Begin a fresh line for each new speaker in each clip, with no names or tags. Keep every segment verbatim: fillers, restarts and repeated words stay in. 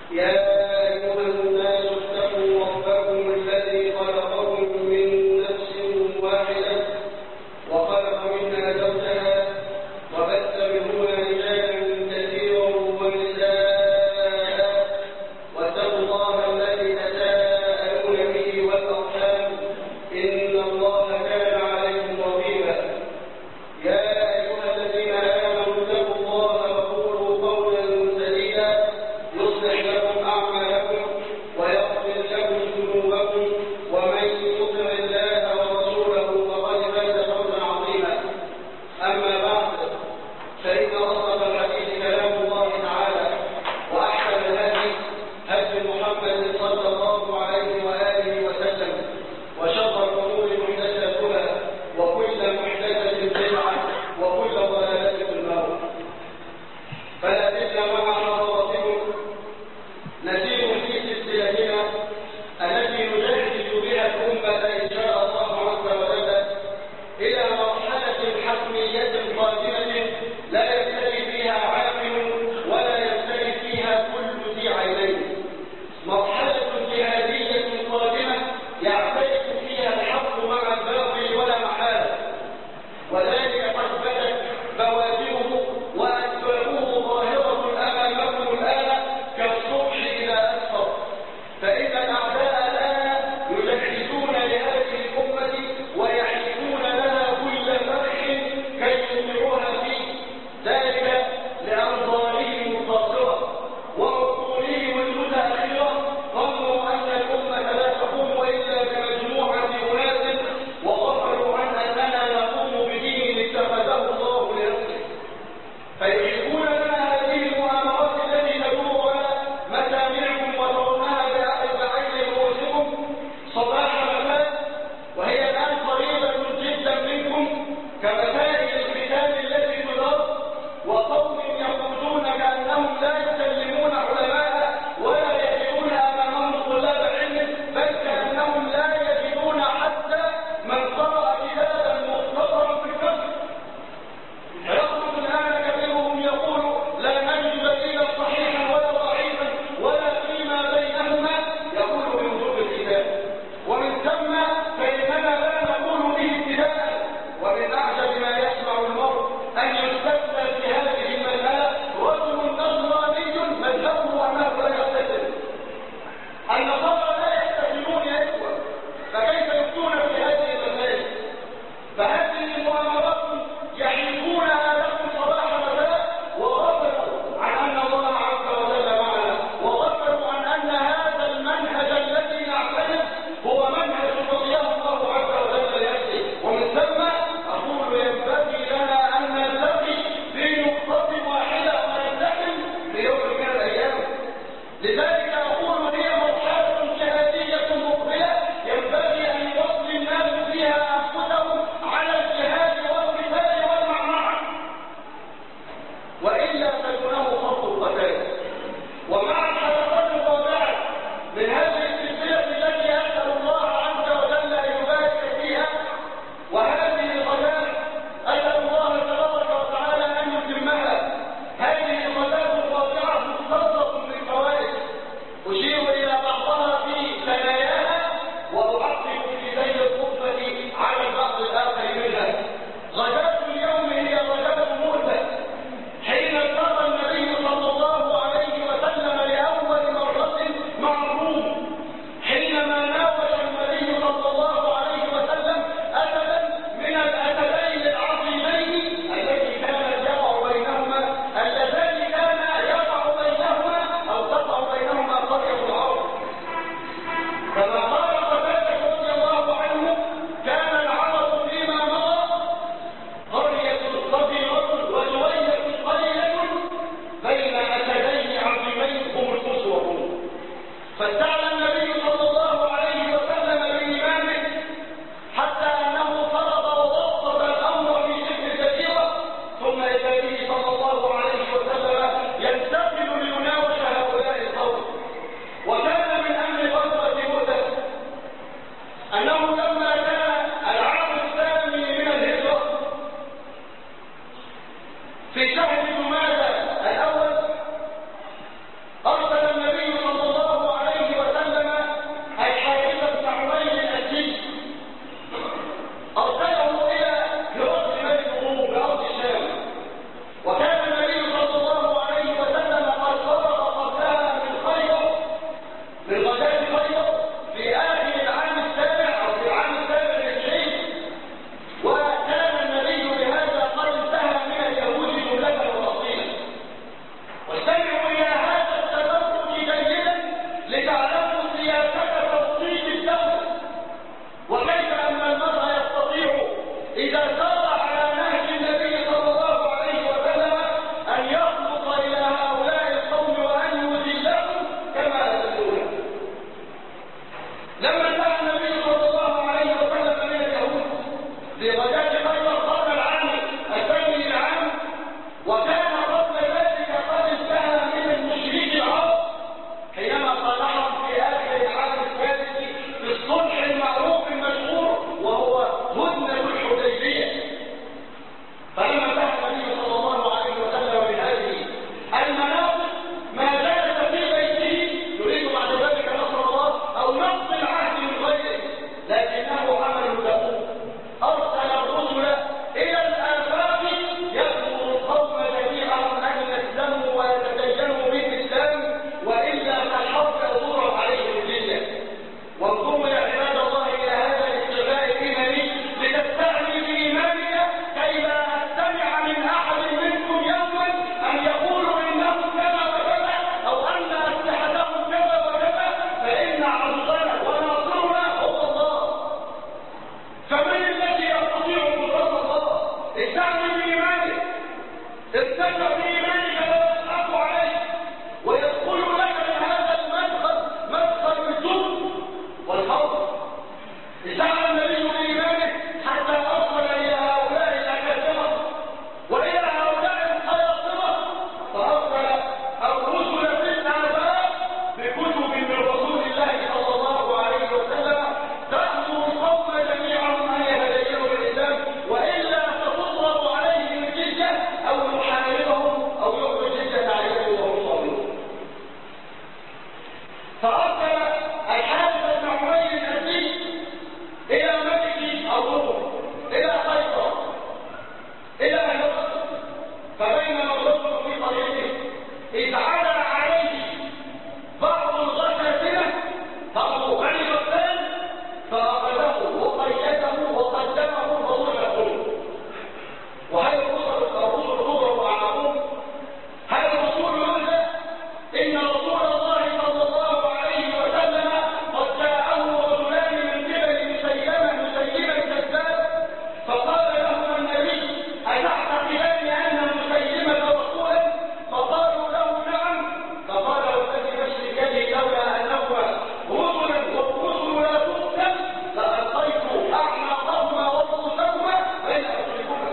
يصلح لكم أعمالكم فأرسل الحارث بن عمير الأسدي إلى ملك الروم، إلى قيصر، إلى هرقل. فبينما الرجل في طريقه إذ عدا عليه بعض الغساسنة فأبو بني غسان فأخذه وقيده وقدمه فضربه. وهل الرسل الرسل تضرب أعناقهم؟ هل الرسول يرجى؟ إن رسول الله صلى الله عليه وسلم قد جاءه رجلان من قبل مسيلمة مسيلمة الكذاب فقال لهما النبي أتعتقدان أن مسيلمة رسولا؟ فقالوا له نعم. فقال والذي نفسي بيده لولا أنه رسلا والرسل لا تقتل لألقيت أعناقهما ورؤوسهما بين أرجلكما.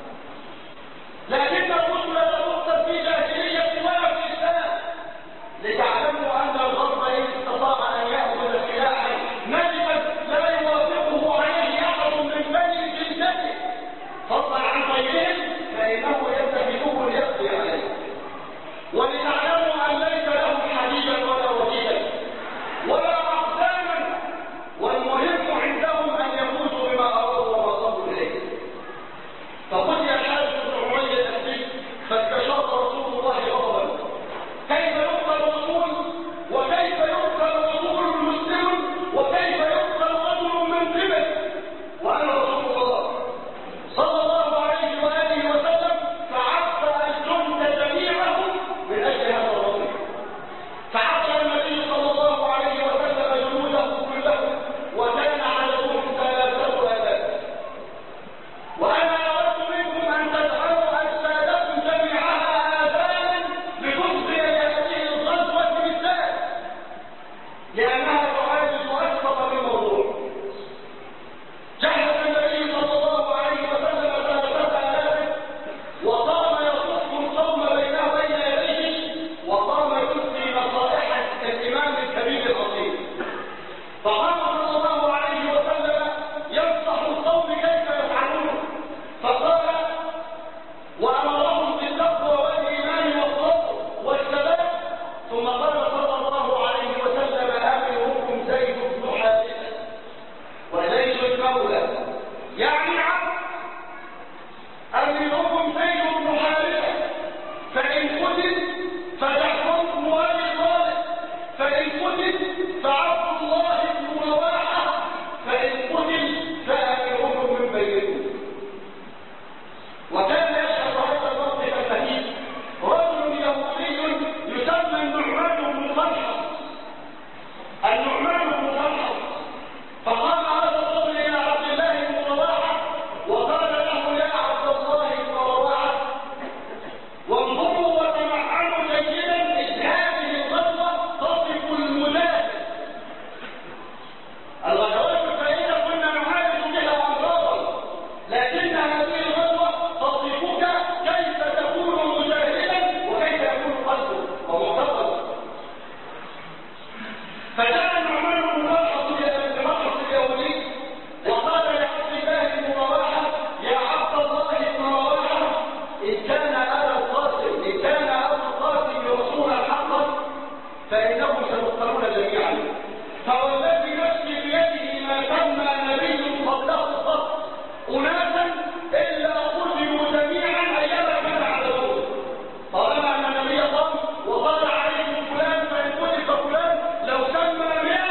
لكن الرسل لا تقتل في جاهلية ولا في الإسلام، لتعلموا أن الغرب إن استطاع أن يأخذ سلاحا نجما لا يوافقه عليه أحد من بني جلدته فضلا عن غيرهم فإنه يتخذه ليقضي عليه. ولتعلموا أن ليس له حديدا ولا وكيلا ولا أقداما، والمهم عندهم أن يفوزوا بما أرادوا وما صبوا إليه. فقل يا الحارث بن عمير الأسدي فاستشار رسول الله غضبا كيف يقتل رسول وكيف يقتل رسول مسلم وكيف يقتل رجل من قبل وأنا رسول الله صلى الله عليه وآله وسلم. فعبأ الجند جميعهم من أجل هذا الرجل. فعبأ النبي صلى الله عليه وسلم جنوده كلهم وكان عددهم ثلاثة آلاف. وأنا أردت منكم أن تجعلوا أجسادكم جميعها آذانا لتفضي لهذه الغزوة بالذات لأنها تعالج أكثر من موضوع. جهز النبي صلى الله عليه وسلم ثلاثة آلاف وقام يصف القوم بينه بين يديه وقام يلقي نصائح الإمام الكبير العظيم. فقام صلى الله عليه وسلم ينصح القوم كيف يفعلون فقال وأمرهم بالتقوى والإيمان والصبر والثبات. ثم قال صلى الله عليه وسلم آمركم زيد بن حارثة وزيد المولى يعني عبد أمركم زيد بن حارثة فإن قتل فجعفر بن أبي طالب فإن قتل فعبد الله بن رواحة فإن قتل فأمركم من بينكم. وكان يشهد هذا الموقف الشهيد رجل يهودي يسمى النعمان بن طلحة النعمان بن طلحة. فقام هذا الرجل إلى عبد الله بن رواحة وقال له يا عبد الله بن رواحة وانظروا وتمعنوا جيدا إذ هذه الغزوة تصف المجاهد. الغزوات الفائدة كنا نعالج بها أمراضا لكن هذه الغزوة تصفك كيف تكون مجاهدا وكيف يكون قلبك ومعتقدا. فجاء النعمان بن طلحة إلى المقصد اليهودي وقال لعبد الله بن رواحة يا عبد الله بن رواحة إن كان آل القاسم إن كان آل القاسم رسولا حقا فإنهم سيقتلون جميعا. فوالذي نفسي بيده ما سمى نبي قبله قط أناسا إلا قتلوا جميعا أيما كان عددهم. طالما أن النبي قام وقال عليكم فلان فإن قتل فلان لو سمى مئة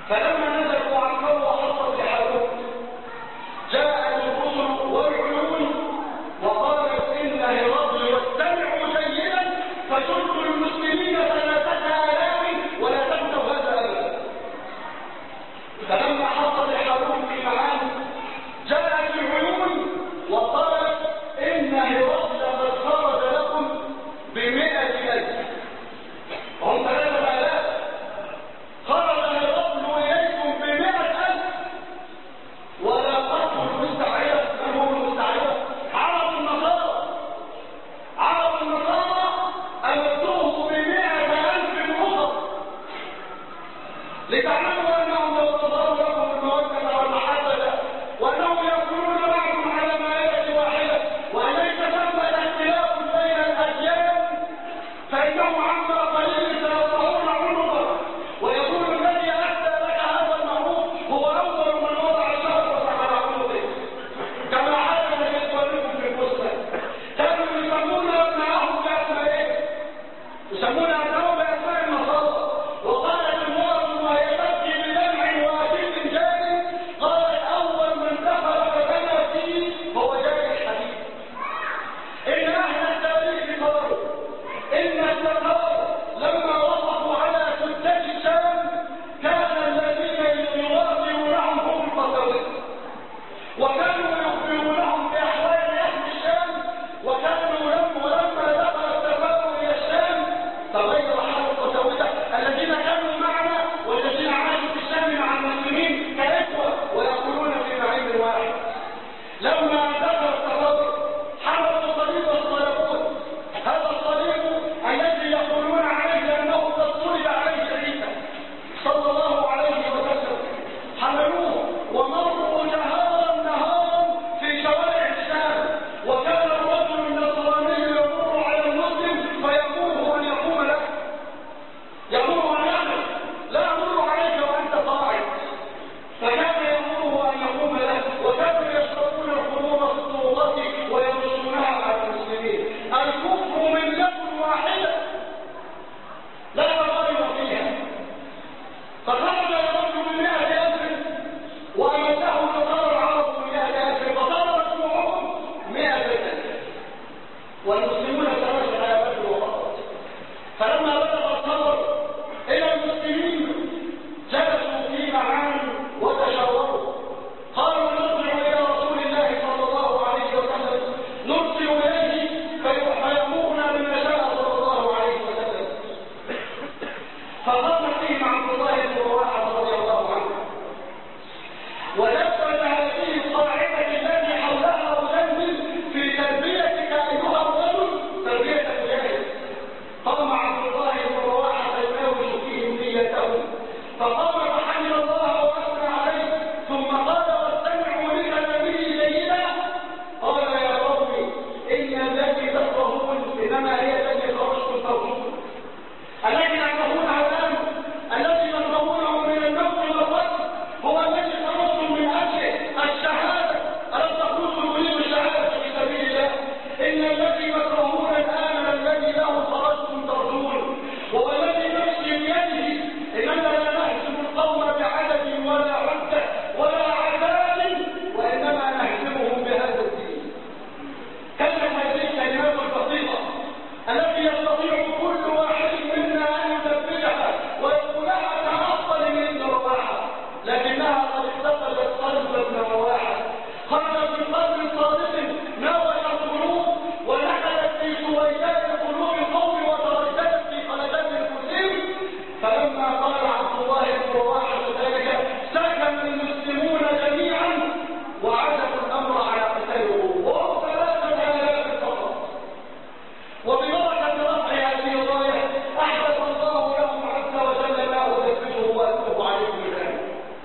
فلما نزلوا وعكروا وحصل لحالهم جاءت الرسل والعيون وقالت إن هرقل واستمعوا جيدا فجلدوا المسلمين ثلاثة آلاف ولا تنسوا هذا أبدا. فلما حصل لحالهم في معاني جاءت العيون وقالت إن هرقل قد خرج لكم بمئة ألف، هم ثلاثة آلاف، خرج هرقل إليكم بمئة ألف ولا قتل المستعيرة. من هم المستعيرة؟ عرب النصارى. عرب النصارى أمدوه بمئة ألف أخر لتعلموا أنهم لو تظهروا لكم المودة والمحبة وأنهم يكونون معكم على مائدة واحدة وأن ليس ثمة اختلاف بين الأديان فإنهم عما قليل سيطلعون عنقا ويقول الذي أهدى لك هذا المعروف هو أول من وضع الشهر على عنقه كما حدث لإخوانكم في البستان. كانوا يسمون أبنائهم بأسمائهم، يسمون أبنائهم بأسماء النصارى. وقالت المرأة وهي تبكي بدمع وأكيد جاري قالت أول من دخل فبنى فيه هو جاري الحديث. إن أهل التاريخ قالوا إن التتار لما وقفوا على سدات الشام كان الذين يواجهونهم هم القساوسة وكانوا يخبرونهم بأحوال أهل الشام وكانوا ولما دخل التتار إلى الشام تغير حال القساوسة الذين كانوا معنا والذين عاشوا في الشام مع المسلمين كإخوة ويقولون في نعيم واحد. لما دخل التتار حملوا صليب الصليبون، هذا الصليب الذي يقولون عليه أنه قد صلب عليه عيسى صلى الله عليه وسلم، حملوه ومروا نهارا نهارا في شوارع الشام وكان الرجل النصراني يمر على المسلم فيأمره أن يقوم له، يأمره أن يعمل، لا أمر عليك وأنت قاعد، فكان يأمره أن يقوم له. وكانوا يشربون الخمور في الطرقات ويرسونها على المسلمين. الكفر ملة واحدة لا يغير فيها. فخرج الرجل بمئة ألف وأمده نصارى العرب بمئة ألف فصار مجموعهم مئة ألف والمسلمون ثلاثة آلاف وفقط. فلما بلغ الخبر إلى المسلمين جلسوا في معان وتشاوروا قالوا نرجع إلى رسول الله صلى الله عليه وسلم نرسل إليه فيأمرنا بما شاء صلى الله عليه وسلم. فقام فيهم عبد الله بن رواحة رضي الله عنه ونفذ هذه القاعدة التي حولها أزمل في تربيتك أيها الرجل تربية الجاهل. قام عبد الله بن رواحة يناوش فيهم نيته فقام فحمد الله وأثنى عليه ثم قال واستمعوا لكلامه جيدا قال يا قوم إن التي تكرهون إنما هي التي خرجتم ترجون التي تكرهونها الآن التي تكرهونه من الموت والقتل هو الذي خرجتم من أجله الشهادة. ألم تقولوا تريدوا الشهادة في سبيل الله؟ إن الذي تكرهون الآن الذي له خرجتم ترجون وهو الذي نفسي بيده. إننا لا نحسب القوم بعدد ولا عدة ولا عدال وإنما نحسبهم بهذا الدين. كلمة هذه الكلمات البسيطة التي يستطيع كل واحد منا أن ينفذها ويقولها كأفضل من رواحة لكنها قد اختفلت قلب ابن رواحة. خرجت من قلب صادق ناوش القلوب ونحلت في سويدات قلوب القوم وترددت في خلدات الكثير. فلما قال عبد الله بن رواحة ذلك سكن المسلمون جميعا وعزموا الأمر على قتاله وهم ثلاثة آلاف فقط. وببركة رفع هذه الراية أحدث الله لهم عز وجل ما أثبته وأتوب عليكم الآن.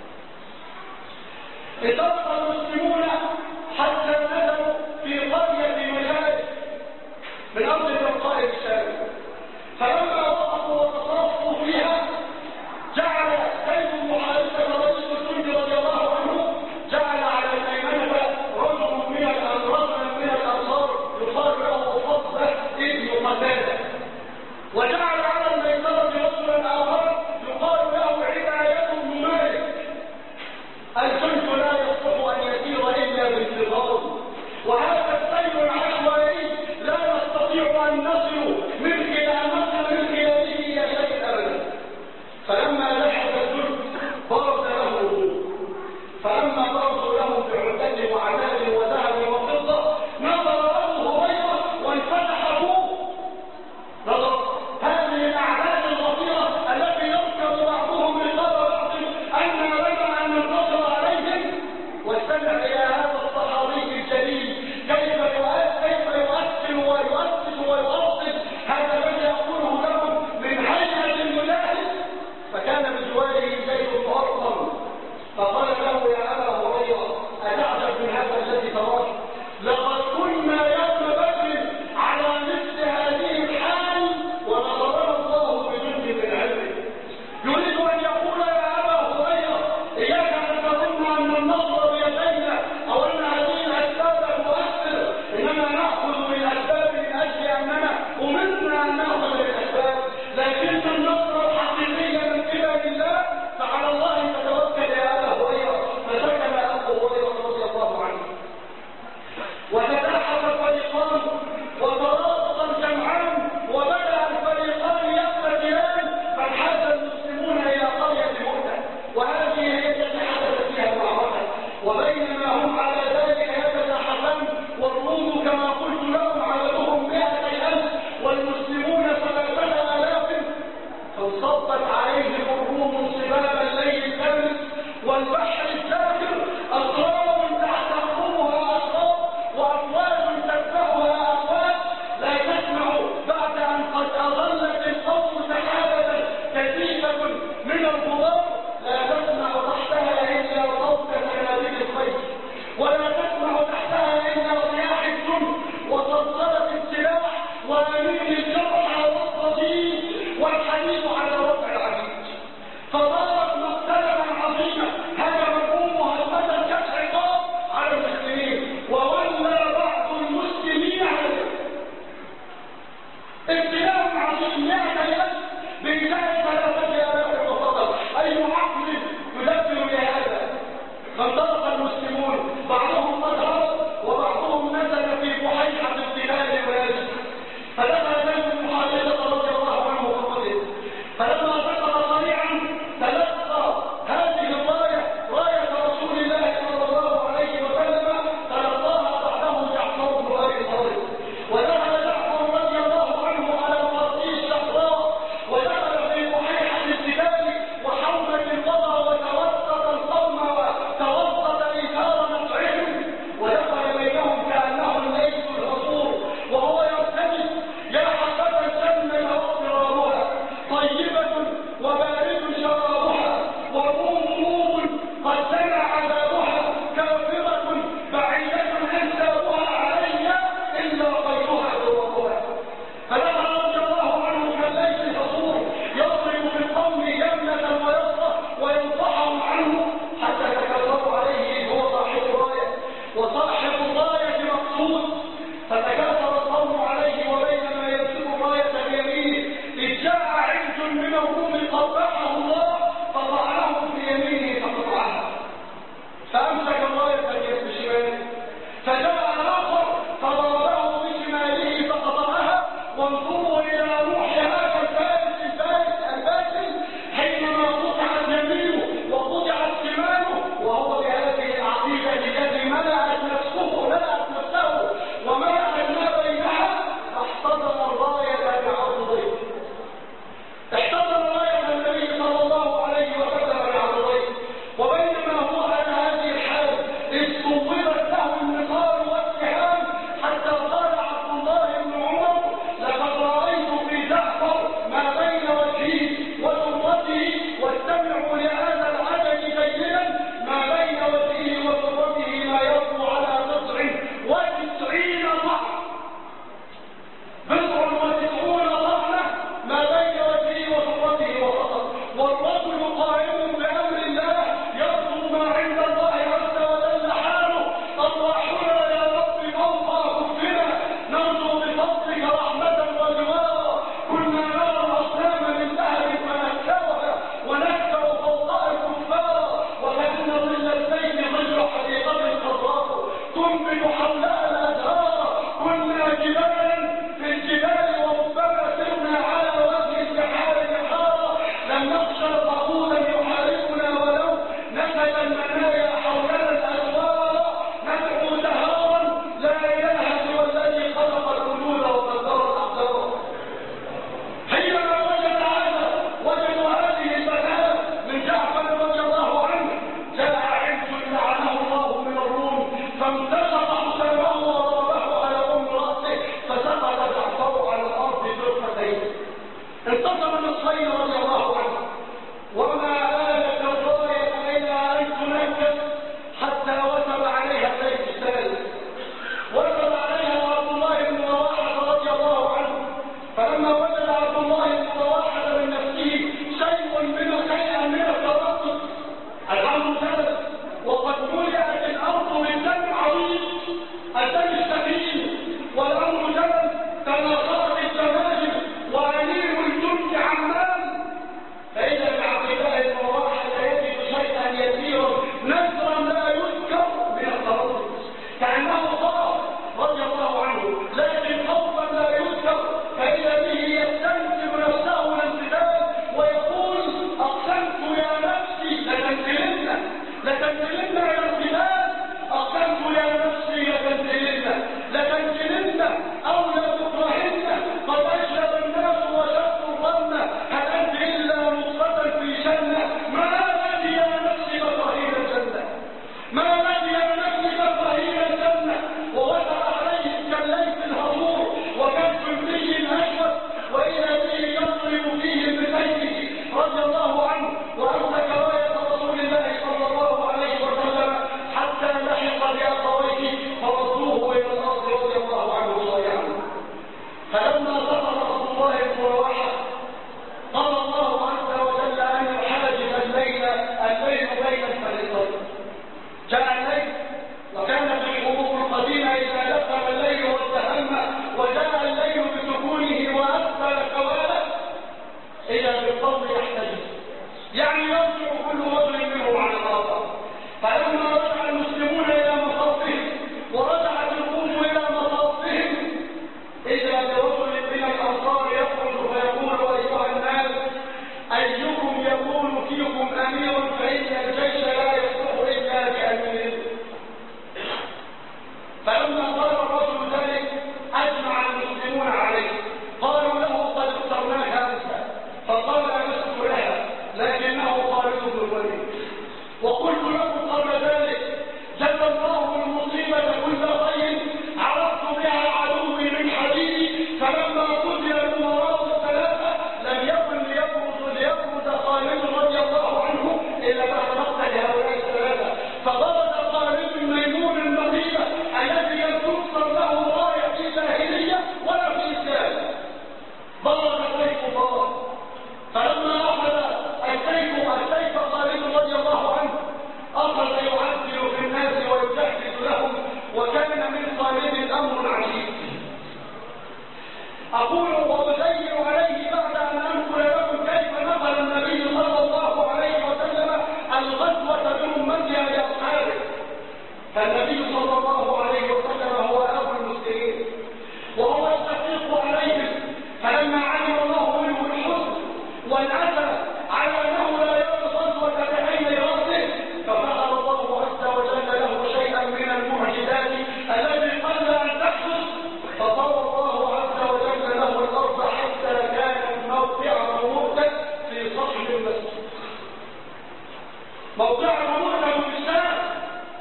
انطلق المسلمون حتى نزلوا في قرية مجاهد من أرض تلقاء الشام. فلما وقفوا وتصرفوا فيها جعل زيد بن حارثة رئيس الجند رضي الله عنه جعل على الميمنة رجل من الأنصار من الأنصار يقال له فضل ابن قتادة وجعل على الميسرة رجلا آخر يقال له عباية بن مالك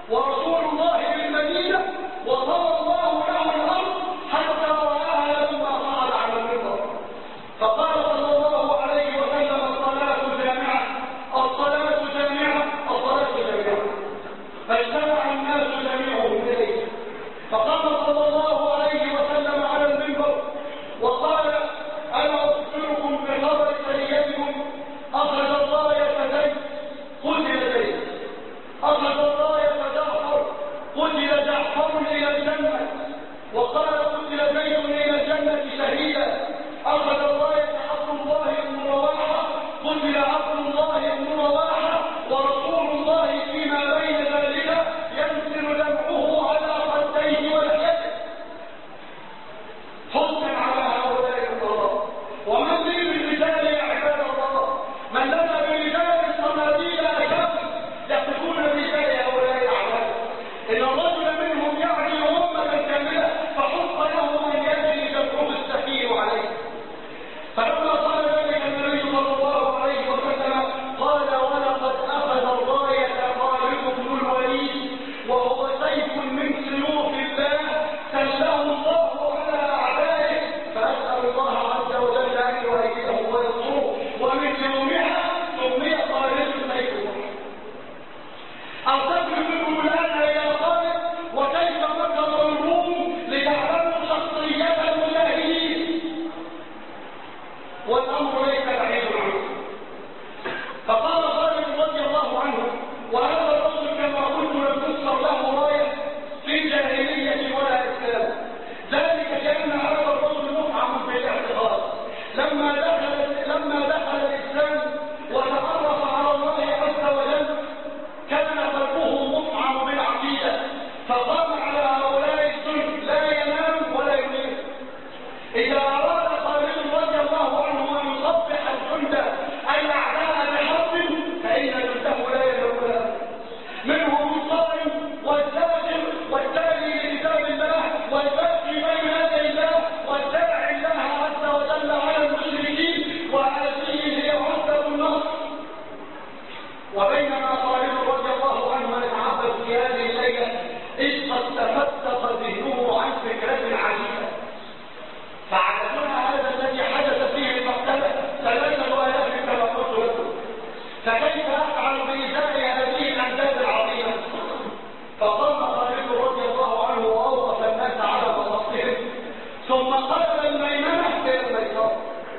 ورسول الله بالمدينة وصلى الله له الأرض حتى رآها لما صعد على المنبر، فقال صلى الله عليه وسلم: الصلاة جامعة، الصلاة جامعة، الصلاة جامعة. فاجتمع الناس جميعهم إليه، فقام صلى الله عليه وسلم على المنبر وقال: أنا أخبركم بخبر سيدكم، أخذ الراية زيد قتل زيد، أخذ الراية جعفر قتل جعفر إلى الجنة، وقال قتل زيد إلى الجنة شهيدا، أخذ الراية عبد الله بن رواحة قتل عبد الله بن رواحة، ورسول الله فيما بين ذلك ينزل دمعه على خديه ولحيته. حزنا على هؤلاء القضاء. ومن لي بالرجال يا عباد الله؟ من لنا برجال صناديل أكابر يقفون برجال هؤلاء الأعمال. إن الرجل منهم يعني أمة كاملة فحق له أن يجري جبهه السفير عليه. فلما قال ذلك النبي صلى الله عليه وسلم قال: ولقد أخذ الراية خالد بن الوليد وهو سيف من سيوف الله سله الله على أعدائه، فأسأل الله عز وجل أن يؤيده وينصره. ومن يومها سمي خالد سيفه. أرسلت بكم الآن يا خالد وكيف مكر الروم لتعلموا شخصية المجاهدين، والأمر ليس بعيد عنه. فقال خالد رضي الله عنه: وهذا الرجل كما قلت لم تذكر له راية في جاهلية ولا إسلام، ذلك لأن هذا الرجل مطعم بالاعتقاد. لما دخل لما دخل الإسلام وتعرف على الله عز وجل كان قلبه مطعم بالعقيدة، فقام على هؤلاء الجند لا ينام ولا ينام. إذا أراد خالد رضي الله عنه أن يصبح الجند الأعداء بحرب فإن جنده لا ينام، منهم الصائم والزاجر والتالي لكتاب الله والباقي بين يدي الله والداعي الله عز وجل على المشركين، وهذه هي عزة النصر. وبينما خالد رضي الله عنه يتعبد في هذه الليلة إذ قد تفتق ذهنه عن فكرة عجيبة. فعددنا هذا الذي حدث فيه المقتلة ثلاثة آلاف كما قلت لكم، فكيف أفعل بإزاء هذه الأنداد العظيمة؟ فقام خالد رضي الله عنه وأوقف الناس على مصافهم، ثم قلب الميمنة إلى الميسرة،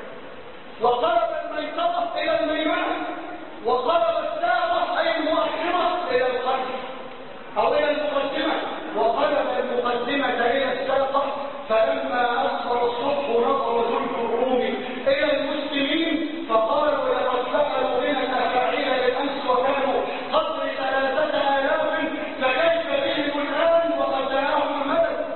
وقلب الميسرة إلى الميمنة، وقلب الساقة أي المؤخرة إلى الخلف أو إلى المقدمة، وقلب المقدمة إلى الساقة. فلما أسفر الصبح نظر جند الروم إلى المسلمين فقالوا: لقد سألوا بنا الأفاعيل بالأمس وكانوا قدر ثلاثة آلاف، فكيف بهم الآن وقد جاءهم المدد؟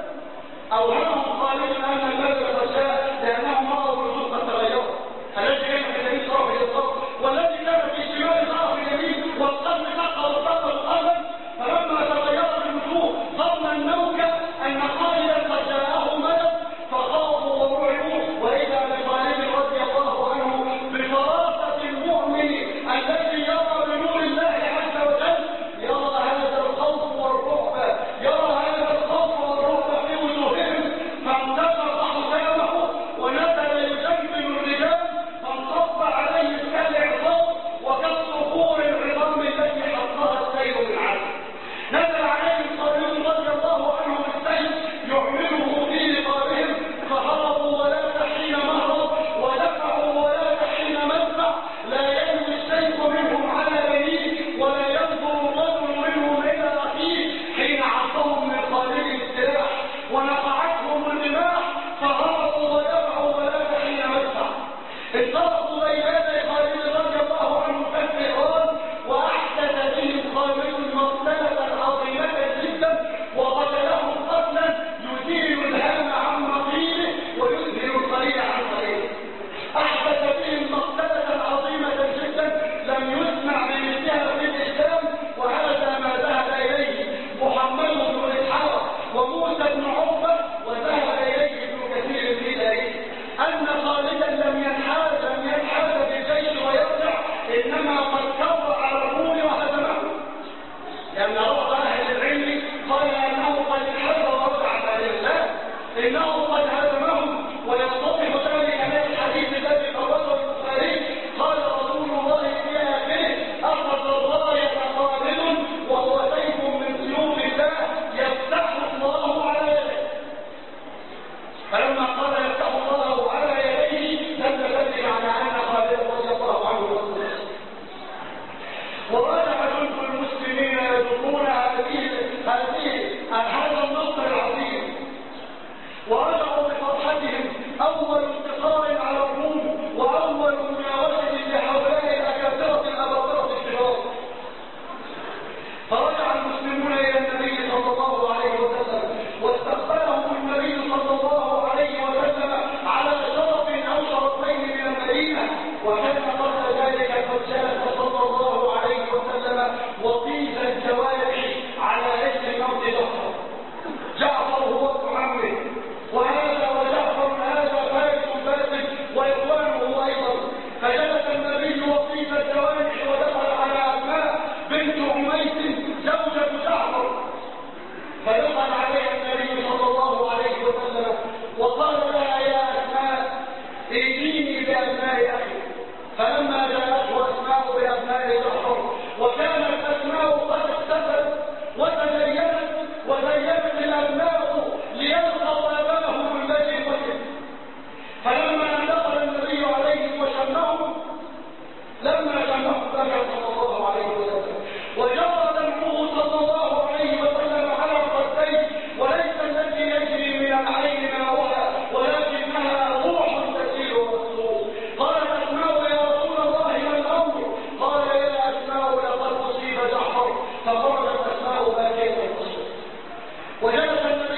أوهمهم خالد أن المدد قد جاء لأنهم رأوا الرسول قد تغيروا. الذي كان في اليمين صار في اليسار، والذي كان في الشمال صار في اليمين، والقلب دق والقلب القلب. فلما تغيرت الوجوه ظن النوكة أن خالدا قد جاءه مدد، فخافوا ورعبوا. وإذا بخالد رضي الله عنه بفراسة المؤمن الذي يرى بنور الله عز وجل، يرى هذا الخوف والرعب، يرى هذا الخوف والرعب في وجوههم، فانتفض حسامه ونزل يجمل الرجال، فانصب عليه كالإعصار وكالصخور العظام التي حطها السيل من عدل. نزل عليهم خالد رضي الله عنه بالسيف يعمله في رقابهم، فهربوا ولا حين مهرب، ودفعوا ولا حين مدفع. لا ينوي السيف منهم على بنيه، ولا ينظر الرجل منهم إلى أخيه حين عصهم من خالد السلاح ونقعتهم الرماح، فهربوا ودفعوا ولا حين مدفع. انطلقوا بين يدي خالد رضي الله عنه كالفئران، وأحدث بهم خالد مقتلة عظيمة جدا، وقتلهم قتلا يزيل الهام عن مقيله ويزهر القليل عن قليله. أحدث بهم مقتلة عظيمة جدا لم يسمع بمثلها في الإسلام، وهذا ما ذهب إليه محمد بن إسحاق وموسى بن عقبة، وذهب إليه ابن كثير في ذلك أن خالدا لم ينحاز لم ينحاز بالجيش ويرجع، إنما قد كبر على الروم وهزمهم. لأن رب أهل العلم إنه قد هزمهم، ويتضح ذلك من الحديث الذي رواه البخاري قال رسول الله في آخره: أخذ الراية خالد وهو سيف من سيوف الله يفتح الله على يده. فلما قال يفتح الله على يديه لم تدل على أن خالد رضي الله عنه رسول. ورجع جند المسلمين يذوقون هذه هذه هذا النصر العظيم، ورجعوا بفرحتهم أول انتصار على الروم وأول مناوشة لهؤلاء الأكابرة الأباطرة الشرار. فرجع المسلمون إلى النبي صلى الله عليه وسلم، واستقبلهم النبي صلى الله عليه وسلم على شرف أو شرفين من المدينة، وكان قبل ذلك قد جلس صلى الله عليه وسلم وطيس الجوارح على اسم موت جعفر. جعفر هو ابن عمه، وهذا وجعفر هذا فارس فاسد وإخوانه أيضا. فجلس النبي وطيس الجوارح ودخل على أسماء بنت عميس زوجة جعفر، فدخل عليها النبي صلى الله عليه وسلم وقال لها: يا أسماء ائتيني بأبناء أخي. فلما جاءته أسماء بأبناء جعفر، وكانت أسماء قد اختفت وتزينت وزينت الأبناء ليلقوا أباهم الذي قتل. فلما دخل النبي عليهم وشمهم، لما شمهم بكى صلى الله عليه وسلم، وجرى دمعه صلى الله عليه وسلم على خديه، وليس الذي يجري من العين ماؤها ولكنها روح تسيل وتصور. قالت أسماء: يا رسول الله ما الأمر؟ قال: يا أسماء لقد أصيب جعفر. فخرجت أسماء باكية تصور. وجلس النبي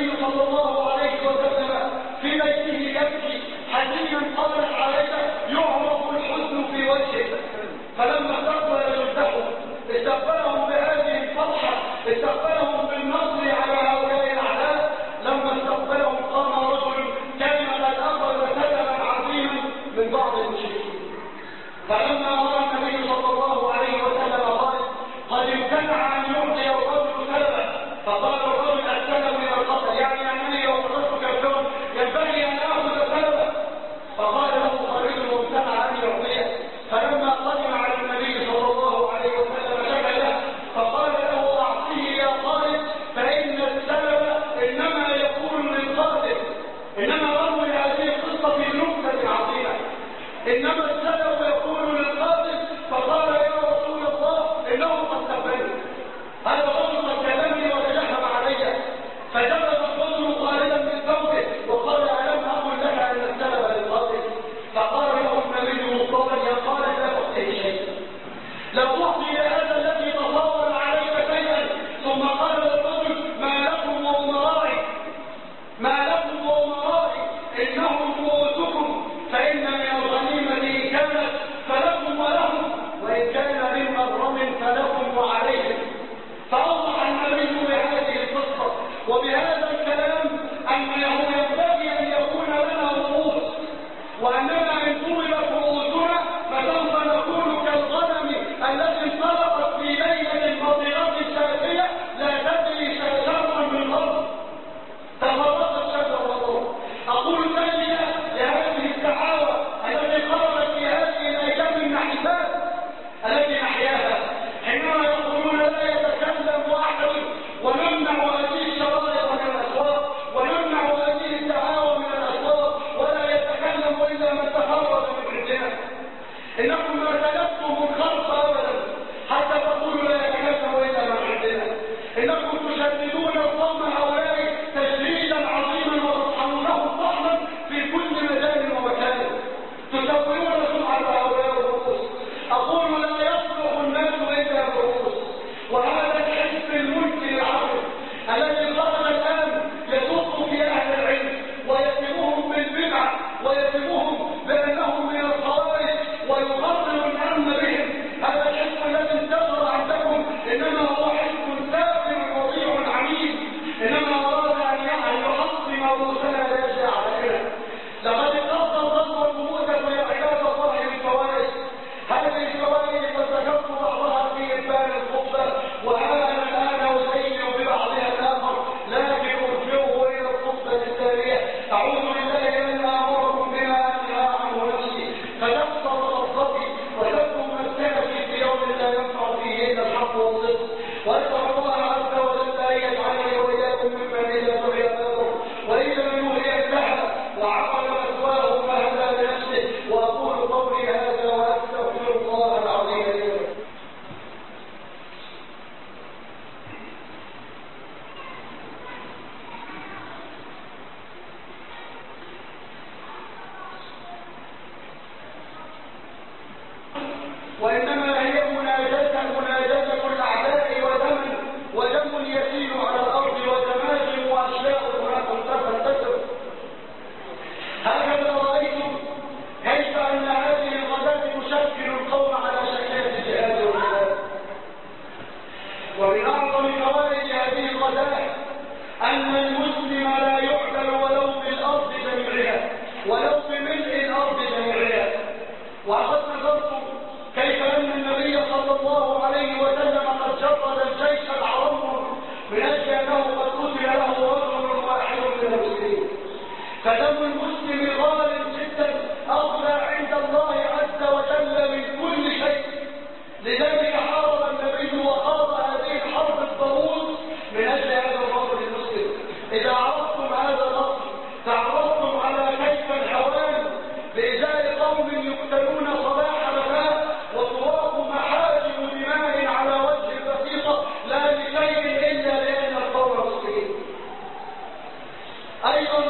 أعظم فوائد هذه الغزاة أن المسلم لا يعدل ولو في الأرض جميعها، ولو في ملء الأرض جميعها. وقد نظرت كيف أن النبي صلى الله عليه وسلم قد جرد الجيش العرب من أجل أنه قد قتل له رجل واحد من المسلمين. فدم المسلم غال جدا أغلى عند الله عز وجل من كل شيء. لذلك حارب النبي وخاض هذه الحرب الضغوط من أجل هذا الرجل المسلم. إذا عرفتم هذا الأصل تعرفتم على كيف الهوان بإزاء قوم يقتلون صباح مساء وتراق محاجم دماء على وجه البسيطة لا لشيء إلا لأن القوم مسلمين. أيضا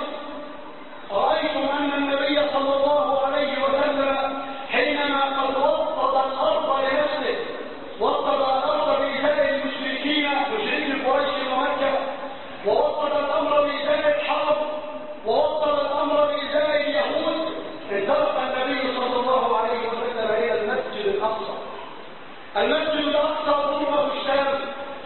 رأيتم أن النبي صلى الله عليه وسلم حينما قد وسط الأرض لنفسه، وسط الأرض بإزاء المشركين مشركي قريش ومكة، ووسط الأمر بإزاء الحرب، ووسط الأمر بإزاء اليهود، انطلق النبي صلى الله عليه وسلم إلى المسجد الأقصى. المسجد الأقصى ضرب الشام.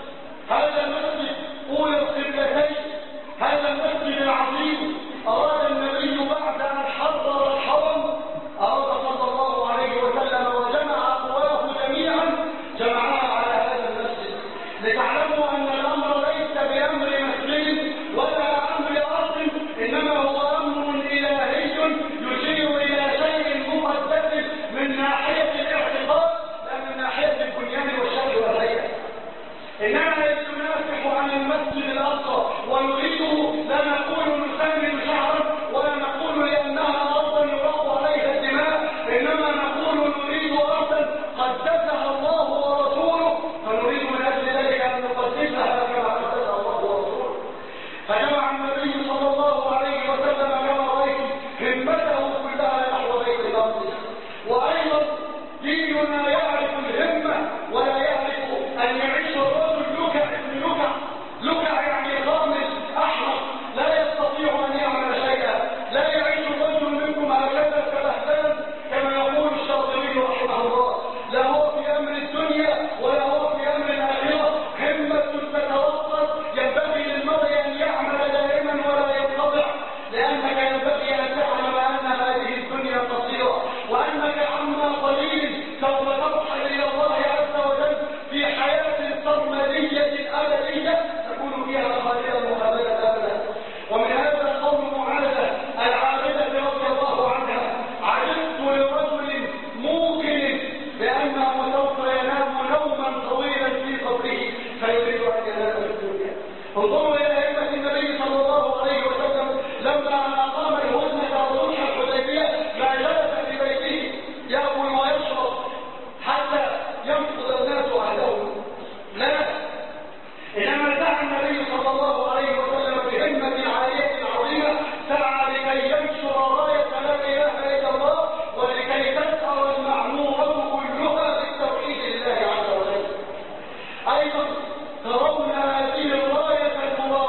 هذا المسجد أولى القبلتين، هذا المسجد العظيم أراد النبي بعد أن حرر الحرم، أراد صلى الله عليه وسلم وجمع قواه جميعا جمعها على هذا المسجد، لتعلموا أن الأمر ليس بأمر مسجد ولا أمر أرض، إنما هو أمر إلهي يشير إلى شيء مقدس من ناحية الاعتقاد لا من ناحية البنيان والشكل والهيئة. إنما يتنافح عن المسجد الأقصى ونريده لا نقول نسامن شعرا ولا نقول لأنها أرضا يراق عليها الدماء، إنما نقول نريد أرضا قدسها الله ورسوله، فنريد من أجل ذلك أن نقدسها كما قدسها الله ورسوله. فجمع النبي صلى الله عليه وسلم كما رأيتم همته كلها نحو بيت المقدس. وأيضا ديننا يعرف الهمة ولا يعرف أن يعيش الرجل لكع ابن لكع. لكع يعني غامض أحمق لا يستطيع أن يعمل شيئا. لا يعيش الرجل منكم هكذا كالأحزان كما يقول الشاطبي رحمه الله، لا هو في أمر الدنيا ولا هو في أمر الآخرة. همة تتوسط ينبغي للمرء أن يعمل دائما ولا ينقطع، لأنك ينبغي أن تعلم أن هذه الدنيا قصيرة، وأنك عما قليل سوف ترحل إلى الله عز وجل في حياة سرمدية أبدية تكون فيها خالدا مخلدا أبدا. ومن هذا القول معاذة العابدة رضي الله عنها: عجبت لرجل موقن بأنه سوف ينام نوما طويلا في قبره فيريد أن ينام في الدنيا. انظروا إلى أئمة النبي صلى الله عليه وسلم لما أن أقام الهدنة وصلح الحديبية ما جلس في بيته يأكل ويشرب حتى ينقض الناس عهدهم، لا، إنما سعى النبي صلى الله عليه وسلم بهمة عالية عظيمة، سعى لكي ينشر راية لا إله إلا الله ولكي تسعر المعمورة كلها بالتوحيد لله عز وجل. أيضا ترون هذه الراية المباركة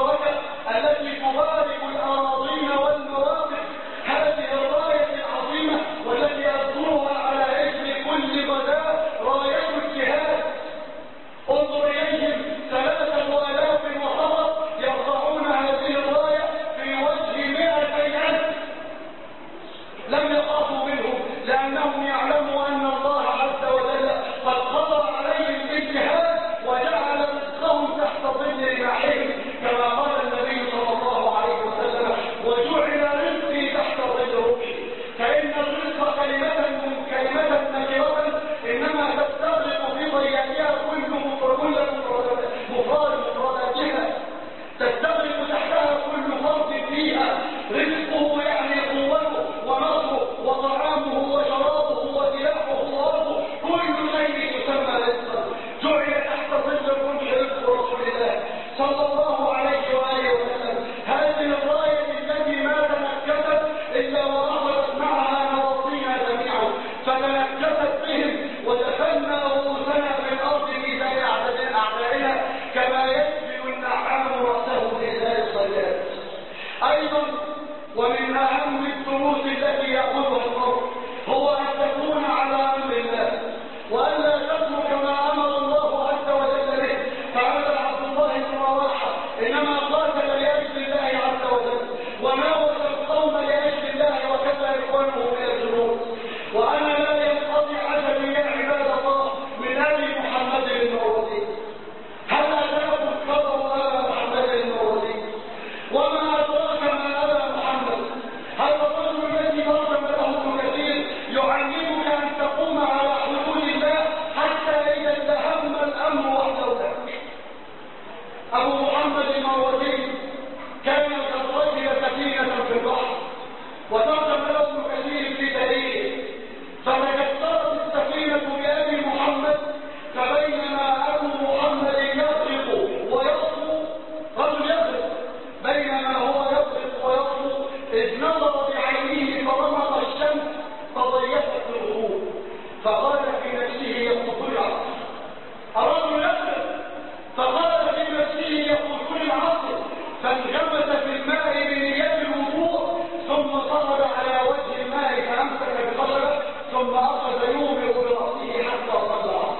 أبو محمد المروزي كان قد ركب سفينة في البحر، وترجم له ابن كثير في تاريخه، فتكسرت السفينة بأبي محمد، فبينما أبو محمد يغرق ويصفو، رجل يغرق، بينما هو يغرق ويصفو إذ نظر بعينيه فرمق الشمس فضيقت الغروب، فقال في نفسه يقود العصر. الرجل يغرق فقال في نفسه يقود العصر، فانغمس في الماء بنية الوضوء، ثم صعد على وجه الماء فأمسك بخشبة، ثم أخذ يومئ برأسه حتى صلى العصر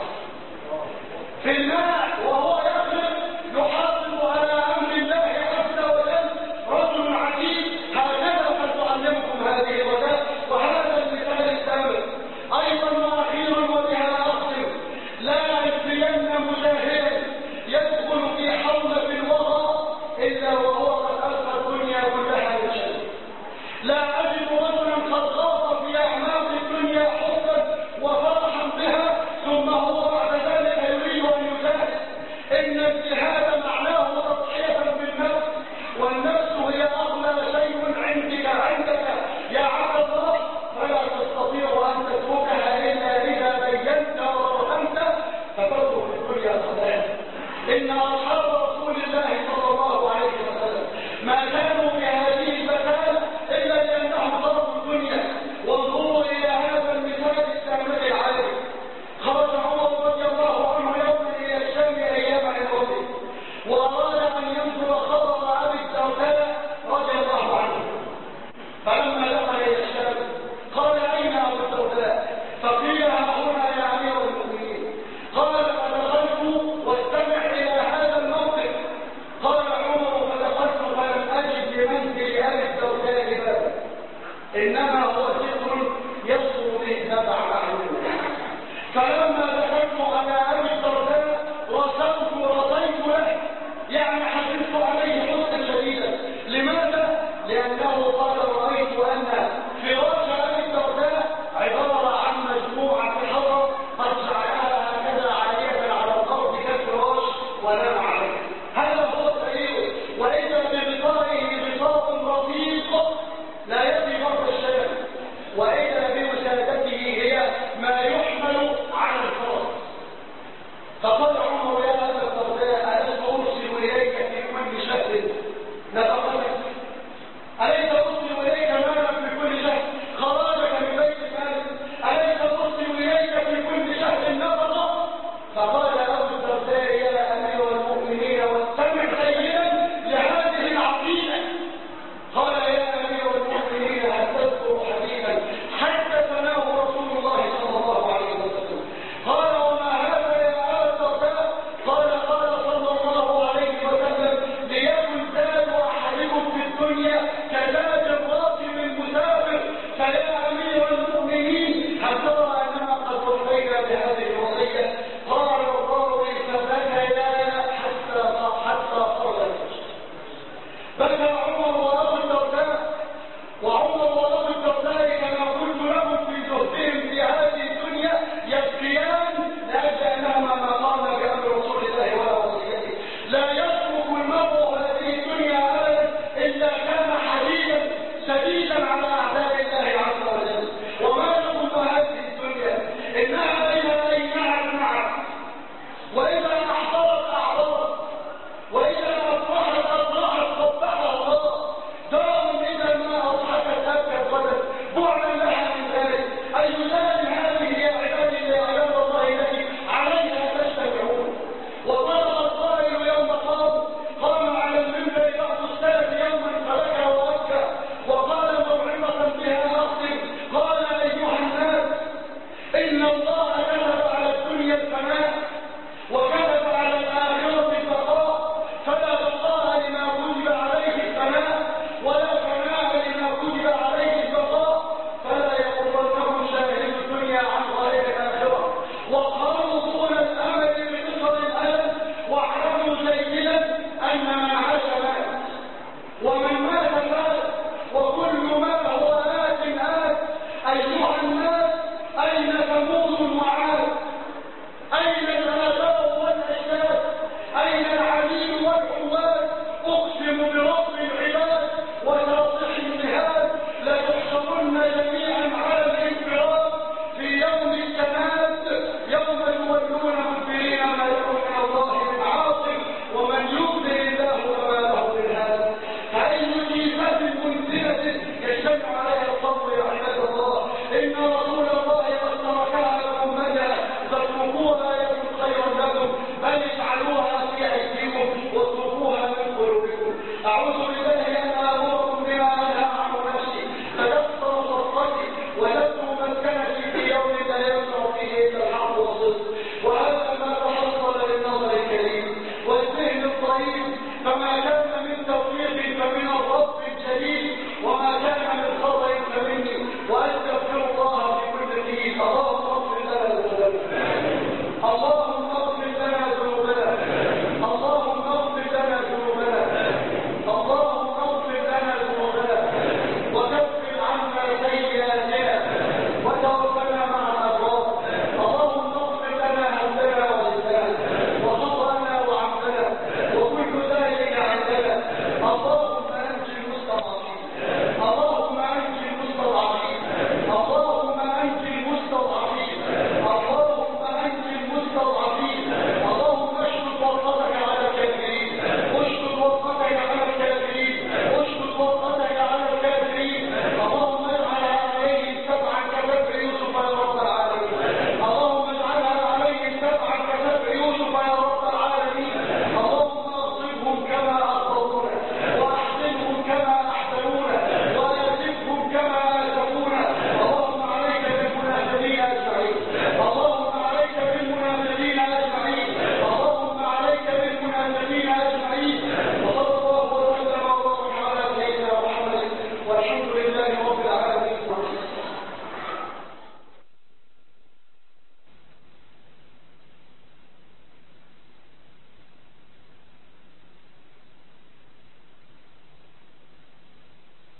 في الماء وهو يغرق يحافظ على أمر الله عز وجل. رجل عجيب. هكذا فلتعلمكم هذه الغداء وهذا المثال السابق. أيضا وأخيرا وبها أختم، لا يجرين مجاهدا يدخل في حوضة الوضع إلا وهو قد ألقى الدنيا كلها لشيء. لا أجد رجلا قد غاص في أعماق الدنيا حبا وفرحا بها ثم هو بعد ذلك يريد أن يجاهد. إن الجهاد معناه تضحية بالنفس، والنفس هي أغلى شيء عندك عندك يا عبد الله، فلا تستطيع أن تتركها إلا إذا بينت ورحمت فتترك الدنيا صلاة. إن أصحاب رسول الله صلى الله عليه وسلم ما كانوا بهذه المكانة إلا لأنهم ضربوا الدنيا. وانظروا إلى هذا المثال السامر العالي. خرج عمر رضي الله عنه يوما إلى الشام أيام الوفد، وأراد أن ينظر خبر أبي الدرداء رضي الله عنه، فلما دخل إلى الشام قال أين أبو الدرداء؟ فقيل ها هنا يا أمير المؤمنين. قال فدخلت واستمع إلى هذا الموقف. قال عمر فدخلت فلم أجد لمنزل أبي الدرداء بابا، إنما هو ستر يصل به سبع معلوم. فلما دخلت على أبي الدرداء رسلت ورضيت له، يعني حدثت عليه حزنا شديدا. لماذا؟ لأنه قال رأيت أن فراش أبي الدرداء عبارة عن مجموعة حجر قد جعلها هكذا عالية على الأرض كالفراش ونام عليه. هذا هو الدليل. وإذا ببطائه بطاء رقيق لا يدري مرض الشام، وإذا بوسادته هي ما يحمل على الفرس. فقال عمر يا أبا الدرداء ألست أرسل إليك في كل شهر نفقتك؟ أليس أرسل إليك مالك في كل شهر خراجك من بيت مالك؟ أليس أرسل إليك في كل شهر نفقة؟ فقال أبو الدرداء يا أمير المؤمنين والحمد لله.